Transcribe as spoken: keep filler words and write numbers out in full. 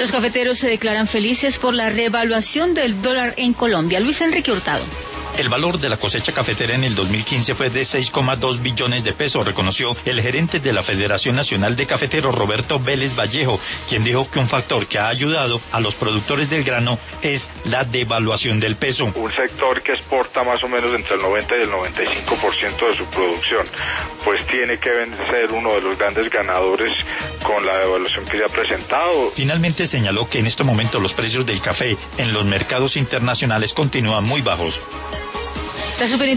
Los cafeteros se declaran felices por la revaluación del dólar en Colombia. Luis Enrique Hurtado. El valor de la cosecha cafetera en el dos mil quince fue de seis coma dos billones de pesos, reconoció el gerente de la Federación Nacional de Cafeteros, Roberto Vélez Vallejo, quien dijo que un factor que ha ayudado a los productores del grano es la devaluación del peso. Un sector que exporta más o menos entre el noventa y el noventa y cinco por ciento de su producción, pues tiene que ser uno de los grandes ganadores con la devaluación que se ha presentado. Finalmente señaló que en este momento los precios del café en los mercados internacionales continúan muy bajos. La